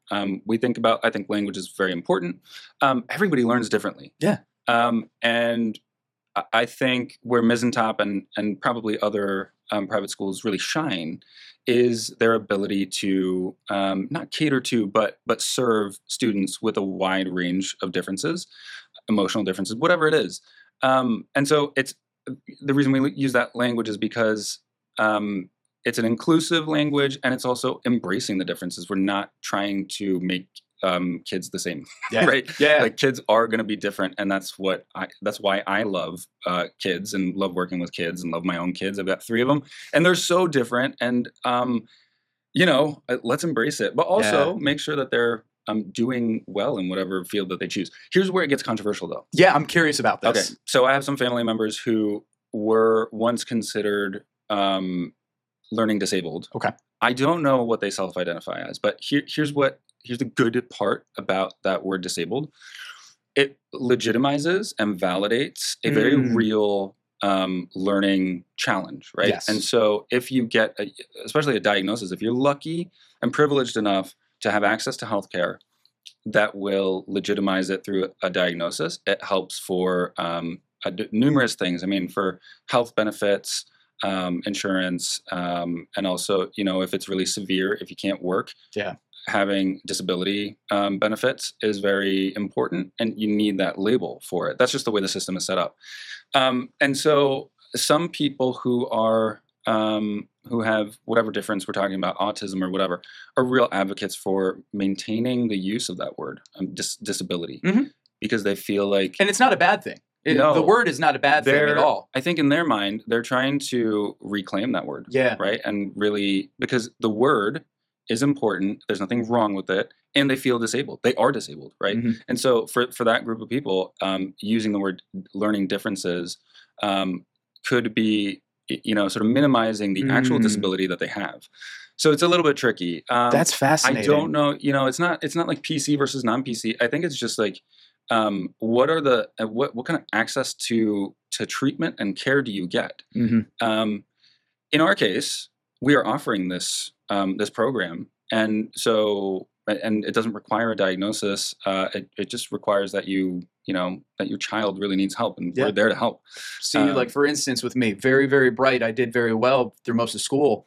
I think language is very important. Everybody learns differently. Yeah. And I think where Mizentop and probably other private schools really shine is their ability to not cater to, but serve students with a wide range of differences, emotional differences, whatever it is. And so it's the reason we use that language is because it's an inclusive language, and it's also embracing the differences. We're not trying to make kids the same, right? Yeah, like kids are going to be different, and that's why I love kids and love working with kids and love my own kids. I've got 3 of them, and they're so different. And let's embrace it, but also make sure that they're doing well in whatever field that they choose. Here's where it gets controversial, though. Yeah, I'm curious about this. Okay, so I have some family members who were once considered learning disabled. Okay. I don't know what they self-identify as, but here's the good part about that word disabled. It legitimizes and validates a very real learning challenge, right? Yes. And so if you get, especially a diagnosis, if you're lucky and privileged enough to have access to healthcare that will legitimize it through a diagnosis, it helps for numerous things. I mean, for health benefits, insurance, and also, if it's really severe, if you can't work, having disability benefits is very important, and you need that label for it. That's just the way the system is set up. And so some people who are who have whatever difference we're talking about, autism or whatever, are real advocates for maintaining the use of that word, disability, because they feel like... And it's not a bad thing. The word is not a bad thing at all. I think in their mind, they're trying to reclaim that word. Yeah. Right? And really, because the word is important, there's nothing wrong with it, and they feel disabled. They are disabled, right? And so for that group of people, using the word learning differences could be, sort of minimizing the actual disability that they have. So it's a little bit tricky. That's fascinating. I don't know, it's not like PC versus non-PC. I think it's just like, what are the what kind of access to treatment and care do you get? In our case, we are offering this this program, and so it doesn't require a diagnosis. It just requires that that your child really needs help, and we're there to help. See, like for instance, with me, very, very bright. I did very well through most of school.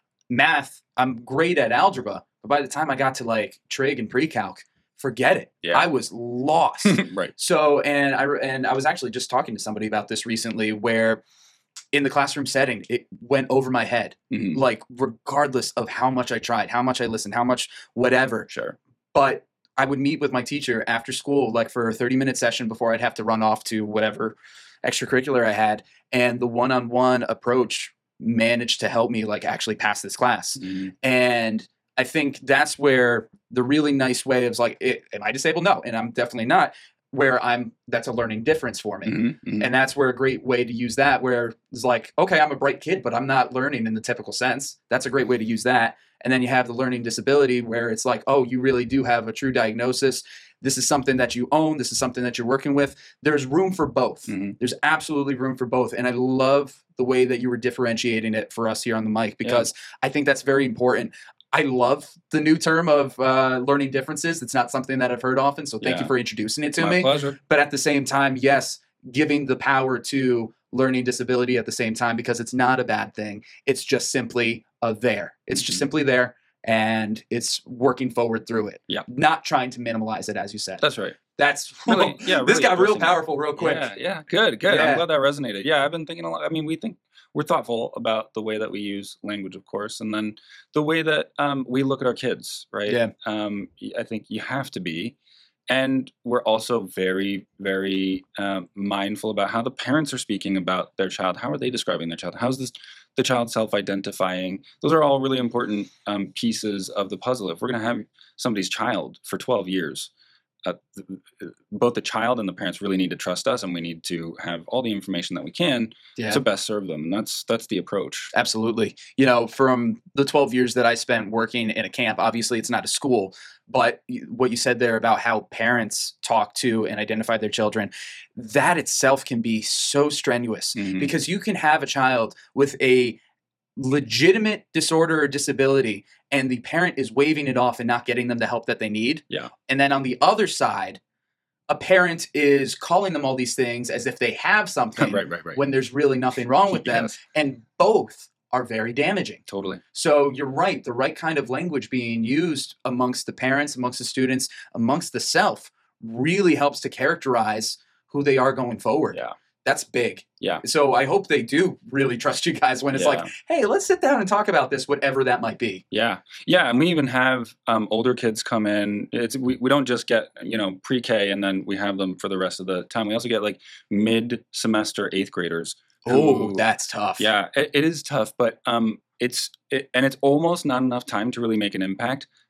Math, I'm great at algebra, but by the time I got to like trig and pre-calc, forget it. Yeah. I was lost. Right. So, and I was actually just talking to somebody about this recently, where in the classroom setting, it went over my head, like regardless of how much I tried, how much I listened, how much whatever. Sure. But I would meet with my teacher after school, like for a 30-minute session before I'd have to run off to whatever extracurricular I had. And the one-on-one approach managed to help me like actually pass this class. And I think that's where the really nice way is like, am I disabled? No, and I'm definitely not. Where that's a learning difference for me. And that's where a great way to use that, where it's like, okay, I'm a bright kid, but I'm not learning in the typical sense. That's a great way to use that. And then you have the learning disability where it's like, oh, you really do have a true diagnosis. This is something that you own. This is something that you're working with. There's room for both. There's absolutely room for both. And I love the way that you were differentiating it for us here on the mic, because I think that's very important. I love the new term of learning differences. It's not something that I've heard often, so thank you for introducing it to me. My pleasure. But at the same time, yes, giving the power to learning disability at the same time, because it's not a bad thing. It's just simply there. It's just simply there, and it's working forward through it. Yeah. Not trying to minimalize it, as you said. That's right. That's really, this got real powerful real quick. Yeah, good. Yeah. I'm glad that resonated. Yeah, I've been thinking a lot. I mean, we're thoughtful about the way that we use language, of course, and then the way that we look at our kids, right? Yeah. I think you have to be. And we're also very, very mindful about how the parents are speaking about their child. How are they describing their child? How's the child self-identifying? Those are all really important pieces of the puzzle. If we're going to have somebody's child for 12 years, both the child and the parents really need to trust us, and we need to have all the information that we can to best serve them. And that's the approach. Absolutely. From the 12 years that I spent working in a camp, obviously it's not a school, but what you said there about how parents talk to and identify their children, that itself can be so strenuous, because you can have a child with a legitimate disorder or disability, and the parent is waving it off and not getting them the help that they need. Yeah. And then on the other side, a parent is calling them all these things as if they have something right. when there's really nothing wrong with them. Yes. And both are very damaging. Totally. So you're right. The right kind of language being used amongst the parents, amongst the students, amongst the self really helps to characterize who they are going forward. Yeah. That's big. Yeah. So I hope they do really trust you guys when it's like, hey, let's sit down and talk about this, whatever that might be. Yeah. Yeah. And we even have older kids come in. We don't just get, pre-K and then we have them for the rest of the time. We also get like mid-semester 8th graders. Oh, that's tough. Yeah, it is tough, but it's almost not enough time to really make an impact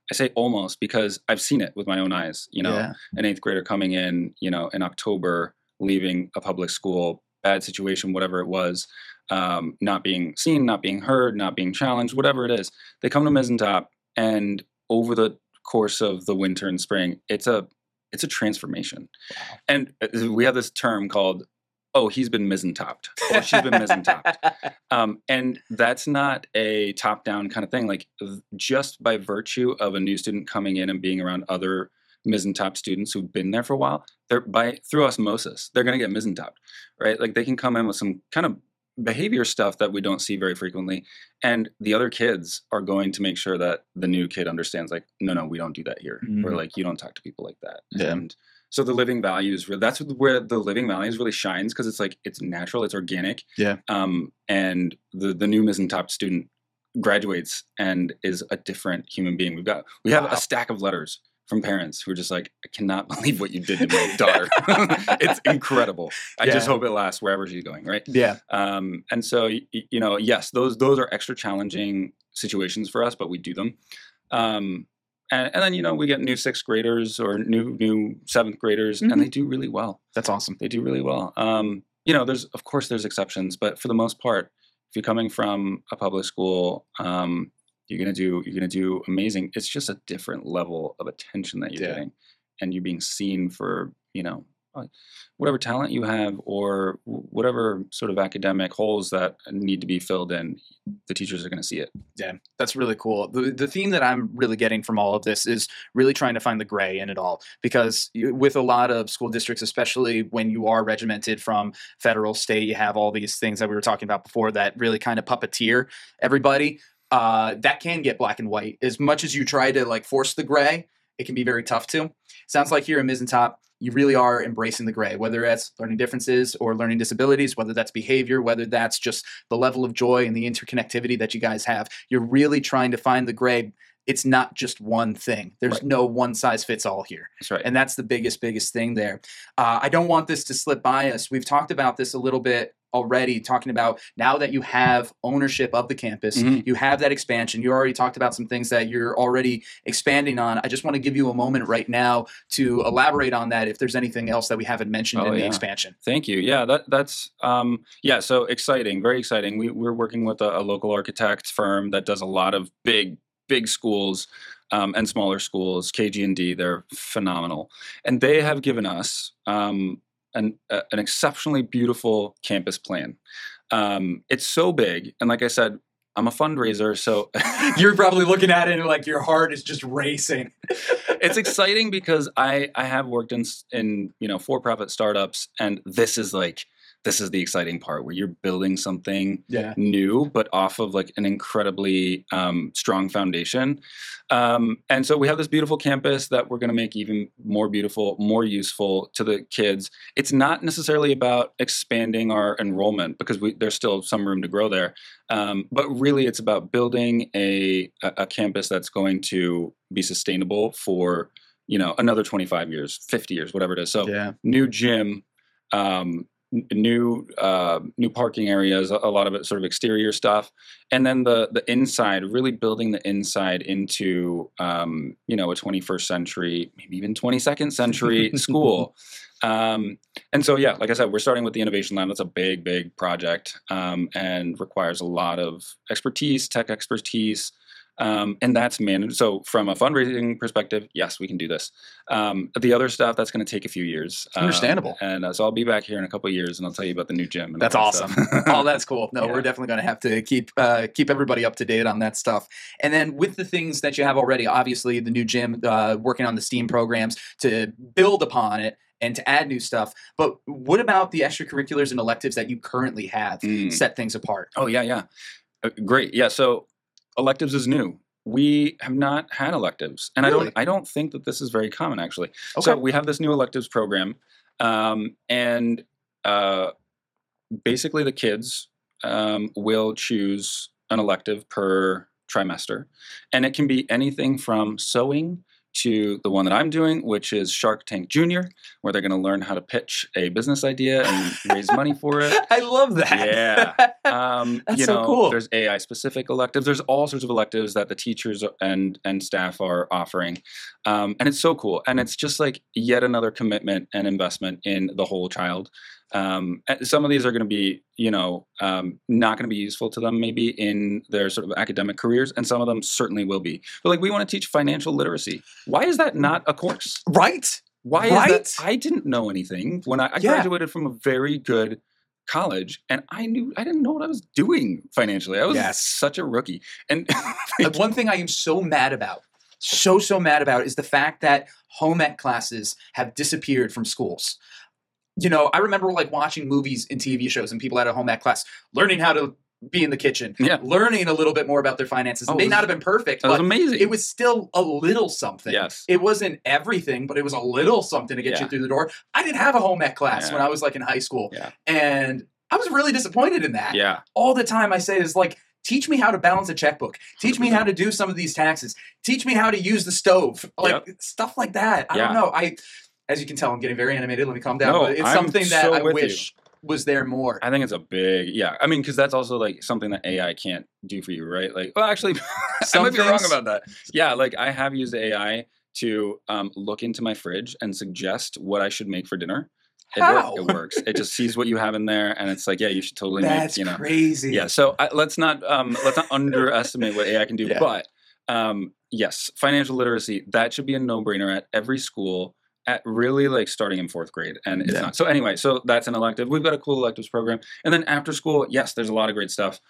I say almost because I've seen it with my own eyes. Yeah. An 8th grader coming in, in October, leaving a public school, bad situation, whatever it was, not being seen, not being heard, not being challenged, whatever it is. They come to Mizentop, and over the course of the winter and spring, it's a transformation. Wow. And we have this term called, oh, he's been Mizentoped, or she's been Mizentoped. And that's not a top-down kind of thing. Like, just by virtue of a new student coming in and being around other Mizentop students who've been there for a while, through osmosis, they're going to get Mizentoped, right? Like, they can come in with some kind of behavior stuff that we don't see very frequently, and the other kids are going to make sure that the new kid understands, like, no, we don't do that here, or like, you don't talk to people like that. Yeah. And so the living values, that's where the living values really shines, because it's like, it's natural, it's organic. Yeah. And the new Mizentop student graduates and is a different human being. We have a stack of letters from parents who are just like, I cannot believe what you did to my daughter. It's incredible. I just hope it lasts wherever she's going, right? Yeah. And so, yes, those are extra challenging situations for us, but we do them. And then, we get new 6th graders or new 7th graders, and they do really well. That's awesome. They do really well. Of course there's exceptions, but for the most part, if you're coming from a public school, you're gonna do amazing. It's just a different level of attention that you're getting, and you're being seen for, whatever talent you have or whatever sort of academic holes that need to be filled in. The teachers are going to see it. Yeah, that's really cool. The theme that I'm really getting from all of this is really trying to find the gray in it all, because with a lot of school districts, especially when you are regimented from federal, state, you have all these things that we were talking about before that really kind of puppeteer everybody. That can get black and white. As much as you try to like force the gray, it can be very tough to. Sounds like here in Mizentop, you really are embracing the gray, whether that's learning differences or learning disabilities, whether that's behavior, whether that's just the level of joy and the interconnectivity that you guys have. You're really trying to find the gray. It's not just one thing. There's no one size fits all here. That's right. And that's the biggest thing there. I don't want this to slip by us. We've talked about this a little bit already, talking about now that you have ownership of the campus, you have that expansion. You already talked about some things that you're already expanding on. I just want to give you a moment right now to elaborate on that if there's anything else that we haven't mentioned in the expansion. Thank you. Yeah, that's so exciting, very exciting. We're working with a local architect firm that does a lot of big schools and smaller schools, KG&D. They're phenomenal. And they have given us an exceptionally beautiful campus plan. It's so big. And like I said, I'm a fundraiser, so you're probably looking at it and like your heart is just racing. It's exciting because I have worked in for-profit startups, and this is the exciting part where you're building something new, but off of like an incredibly strong foundation. And so we have this beautiful campus that we're going to make even more beautiful, more useful to the kids. It's not necessarily about expanding our enrollment, because there's still some room to grow there. But really it's about building a campus that's going to be sustainable for, another 25 years, 50 years, whatever it is. So new gym, new parking areas, a lot of it sort of exterior stuff, and then the inside, really building the inside into a 21st century, maybe even 22nd century school. And so like I said, we're starting with the Innovation Lab. That's a big project, and requires a lot of expertise, tech expertise. And that's managed. So from a fundraising perspective, yes, we can do this. The other stuff, that's going to take a few years. Understandable. And so I'll be back here in a couple of years, and I'll tell you about the new gym. And that's awesome. Oh, that's cool. No, we're definitely going to have to keep everybody up to date on that stuff. And then with the things that you have already, obviously the new gym, working on the STEAM programs to build upon it and to add new stuff. But what about the extracurriculars and electives that you currently have set things apart? Oh, yeah. Great. Yeah. So electives is new. We have not had electives, and really? I don't think that this is very common, actually. Okay. So we have this new electives program, and basically the kids will choose an elective per trimester, and it can be anything from sewing to the one that I'm doing, which is Shark Tank Junior, where they're going to learn how to pitch a business idea and raise money for it. I love that. Yeah. That's so cool. There's AI specific electives. There's all sorts of electives that the teachers and staff are offering. And it's so cool. And it's just like yet another commitment and investment in the whole child. Some of these are going to be, not going to be useful to them maybe in their sort of academic careers, and some of them certainly will be. But like, we want to teach financial literacy. Why is that not a course? Right. Why is that? I didn't know anything when I graduated from a very good college, and I didn't know what I was doing financially. I was such a rookie. And one thing I am so mad about, so mad about, is the fact that home ec classes have disappeared from schools. I remember like watching movies and TV shows and people at a home ec class learning how to be in the kitchen, learning a little bit more about their finances. It may not have been perfect, but was amazing. It was still a little something. Yes. It wasn't everything, but it was a little something to get you through the door. I didn't have a home ec class when I was like in high school. Yeah. And I was really disappointed in that. Yeah. All the time I say is like, teach me how to balance a checkbook. Teach me how to do some of these taxes. Teach me how to use the stove. Like stuff like that. I don't know. As you can tell, I'm getting very animated. Let me calm down. No, but it's something that I wish was there more. I think it's a big, because that's also like something that AI can't do for you, right? Like, well, actually, I might be wrong about that. Yeah, like I have used AI to look into my fridge and suggest what I should make for dinner. It works. It just sees what you have in there, and it's like, you should totally make. That's crazy. Yeah. So let's not underestimate what AI can do. Yeah. But yes, financial literacy, that should be a no-brainer at every school. At really like starting in 4th grade, and it's not. So anyway, so that's an elective. We've got a cool electives program, and then after school, yes, there's a lot of great stuff,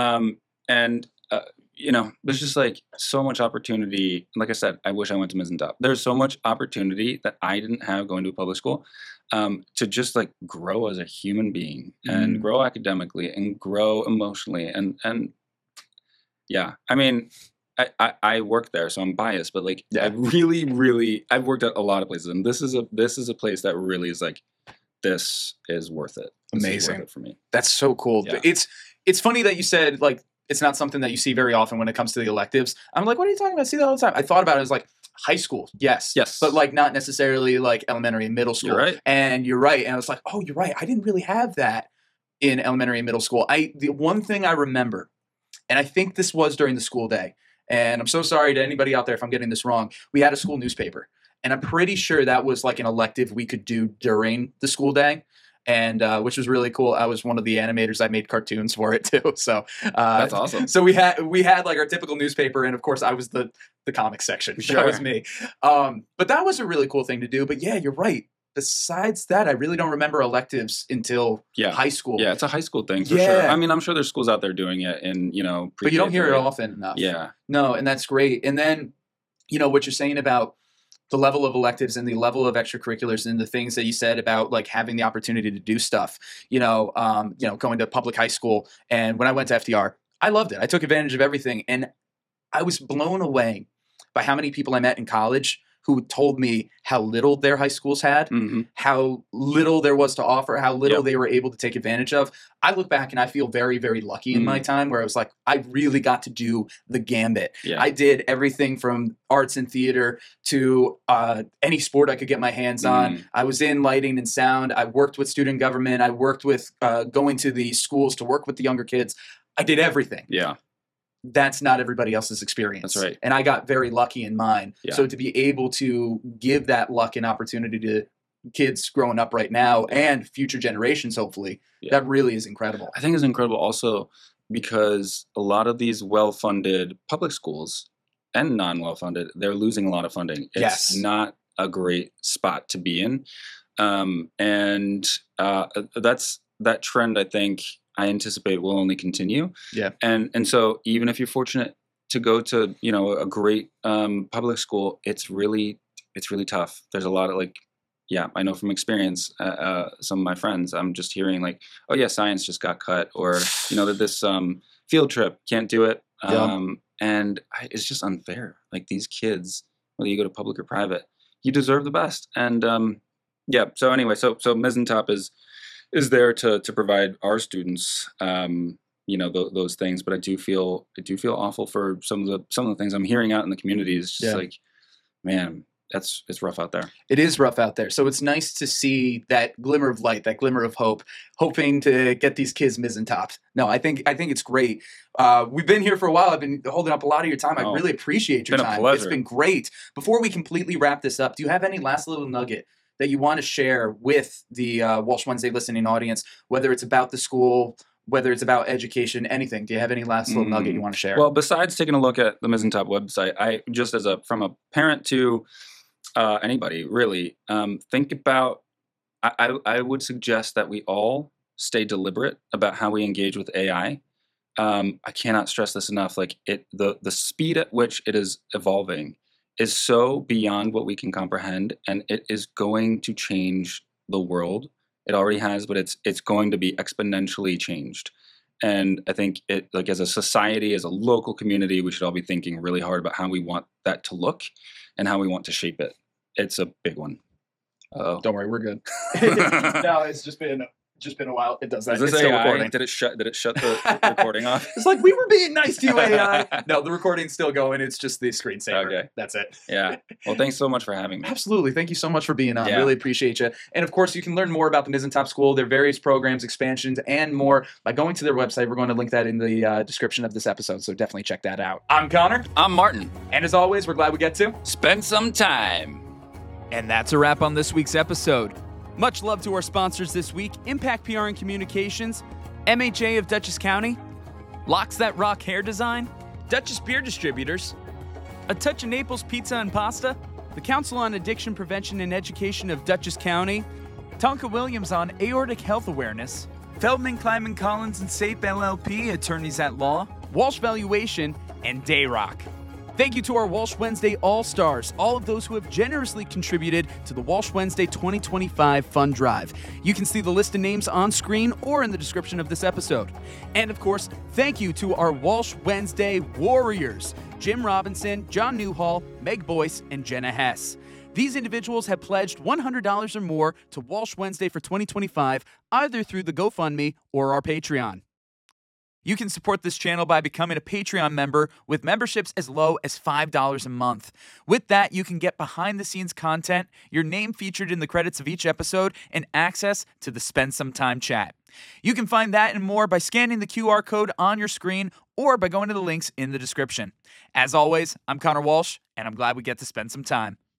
and there's just like so much opportunity. Like I said, I wish I went to Mizentop. There's so much opportunity that I didn't have going to a public school, to just like grow as a human being and grow academically and grow emotionally, and yeah, I mean. I work there, so I'm biased, but like I really I've worked at a lot of places, and this is a place that really is like, this is worth it. Amazing. Worth it for me. That's so cool. Yeah. It's funny that you said like it's not something that you see very often when it comes to the electives. I'm like, what are you talking about? I see that all the time. I thought about it as like high school, yes, but like not necessarily like elementary and middle school. You're right. And you're right. And I was like, oh, you're right. I didn't really have that in elementary and middle school. The one thing I remember, and I think this was during the school day. And I'm so sorry to anybody out there if I'm getting this wrong. We had a school newspaper, and I'm pretty sure that was like an elective we could do during the school day, and which was really cool. I was one of the animators. I made cartoons for it too. So that's awesome. So we had like our typical newspaper, and of course I was the comic section. Sure. That was me. But that was a really cool thing to do. But yeah, you're right. Besides that, I really don't remember electives until high school. Yeah, it's a high school thing for sure. I mean, I'm sure there's schools out there doing it in, but you don't hear it often enough. Yeah. No, and that's great. And then, what you're saying about the level of electives and the level of extracurriculars and the things that you said about like having the opportunity to do stuff, going to public high school. And when I went to FDR, I loved it. I took advantage of everything. And I was blown away by how many people I met in college who told me how little their high schools had, how little there was to offer, how little they were able to take advantage of. I look back and I feel very, very lucky in my time where I was like, I really got to do the gambit. Yeah. I did everything from arts and theater to any sport I could get my hands on. I was in lighting and sound. I worked with student government. I worked with going to the schools to work with the younger kids. I did everything. Yeah. That's not everybody else's experience. That's right. And I got very lucky in mine. Yeah. So to be able to give that luck and opportunity to kids growing up right now and future generations, hopefully, that really is incredible. I think it's incredible also because a lot of these well-funded public schools and non-well-funded, they're losing a lot of funding. It's not a great spot to be in. And that's that trend, I think, I anticipate will only continue. Yeah. And so even if you're fortunate to go to, a great public school, it's really tough. There's a lot of I know from experience, some of my friends, I'm just hearing like, oh yeah, science just got cut, or, that this field trip can't do it. And it's just unfair. Like these kids, whether you go to public or private, you deserve the best. And so anyway, so Mizentop is there to provide our students, those things. But I do feel awful for some of the things I'm hearing out in the community. It's just like, man, it's rough out there. It is rough out there. So it's nice to see that glimmer of light, that glimmer of hope, hoping to get these kids tops. No, I think it's great. We've been here for a while. I've been holding up a lot of your time. I really appreciate your time. It's been great. Before we completely wrap this up, do you have any last little nugget that you want to share with the Walsh Wednesday listening audience, whether it's about the school, whether it's about education, anything? Do you have any last little nugget you want to share? Well, besides taking a look at the Mizentop website, I just from a parent to anybody really, think about, I would suggest that we all stay deliberate about how we engage with AI. I cannot stress this enough. Like the speed at which it is evolving is so beyond what we can comprehend, and it is going to change the world. It already has, but it's going to be exponentially changed. And I think as a society, as a local community, we should all be thinking really hard about how we want that to look and how we want to shape it. It's a big one. Don't worry, we're good. No, it's just been a while. It does that. Is this it's AI? still recording. Did it shut the recording off? It's like, we were being nice to you, AI. No, the recording's still going. It's just the screensaver. Okay. That's it. Yeah. Well, thanks so much for having me. Absolutely. Thank you so much for being on. Yeah. Really appreciate you. And of course, you can learn more about the Mizentop School, their various programs, expansions, and more by going to their website. We're going to link that in the description of this episode, so definitely check that out. I'm Connor. I'm Martin. And as always, we're glad we get to spend some time. And that's a wrap on this week's episode. Much love to our sponsors this week: Impact PR and Communications, MHA of Dutchess County, Locks That Rock Hair Design, Dutchess Beer Distributors, A Touch of Naples Pizza and Pasta, the Council on Addiction Prevention and Education of Dutchess County, Tonka Williams on Aortic Health Awareness, Feldman, Kleiman, Collins, and SAPE LLP, Attorneys at Law, Walsh Valuation, and Dayrock. Thank you to our Walsh Wednesday All-Stars, all of those who have generously contributed to the Walsh Wednesday 2025 Fund Drive. You can see the list of names on screen or in the description of this episode. And of course, thank you to our Walsh Wednesday Warriors: Jim Robinson, John Newhall, Meg Boyce, and Jenna Hess. These individuals have pledged $100 or more to Walsh Wednesday for 2025, either through the GoFundMe or our Patreon. You can support this channel by becoming a Patreon member with memberships as low as $5 a month. With that, you can get behind-the-scenes content, your name featured in the credits of each episode, and access to the Spend Some Time chat. You can find that and more by scanning the QR code on your screen or by going to the links in the description. As always, I'm Connor Walsh, and I'm glad we get to spend some time.